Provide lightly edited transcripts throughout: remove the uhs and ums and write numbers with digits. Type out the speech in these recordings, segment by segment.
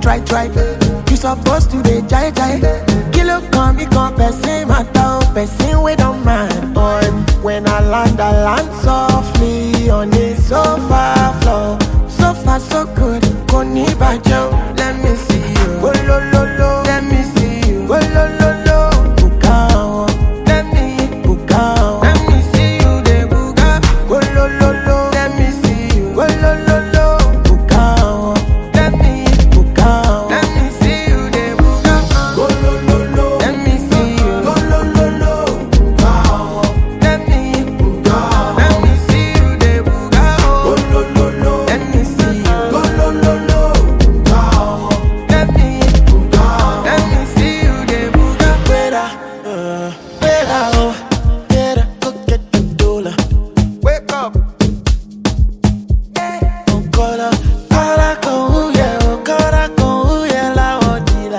try. You supposed to dey jai. Kilo come, become person matter, person we don't mind. Boy, when I land softly on the sofa floor. So far so good, koni bajo. Let me see you, oh lo lo lo. Let me see you, oh lo lo lo. Bukao, let me bukao. Let me see you, de buka, oh lo lo lo. Let me see you, oh lo lo lo. Bukao, let me bukao. Let me see you, de buka, oh lo lo lo. Let me see you, oh lo lo lo. Bukao, let me bukao. Let me see you, de buka, oh lo lo lo. Let me see you, oh lo lo lo. Bukao, let me bukao. Let me see you, de buka. Wera, oh, better go get the dollar. Wake up. Okola, okara con uye la odila.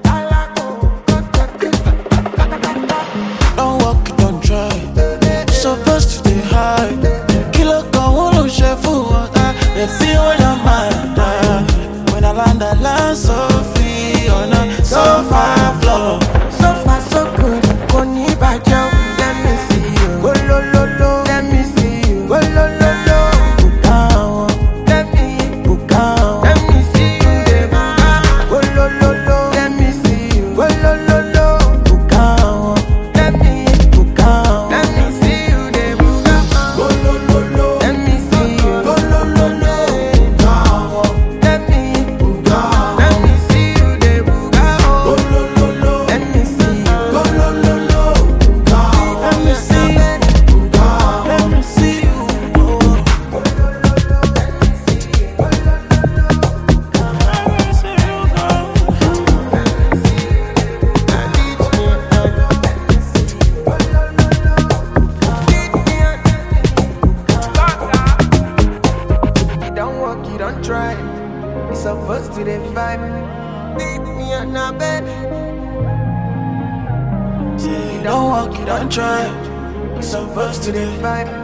Don't walk it, don't try. Supposed to stay high. Kilo con ulo chef water. They feel your mind. When I land so free on a sofa floor. So far so good, koni bajo. Let me see you, oh lo lo lo. Let me see you, oh lo lo lo. Bukao, let me bukao. Let me see you, de buka, oh lo lo lo. Let me see you, oh lo lo lo. Bukao, let me bukao. Let me see you, de buka, oh lo lo lo. Let me see you, oh lo lo lo. Bukao, let me bukao. Let me see you, de buka, oh lo lo lo. Let me see you, oh lo lo lo. Bukao, let me see you, bukao. Let me see you, oh lo lo lo. You don't walk, you don't try. You supposed to the vibe. Beat me on the bed. You don't walk, you don't try. You supposed to the vibe.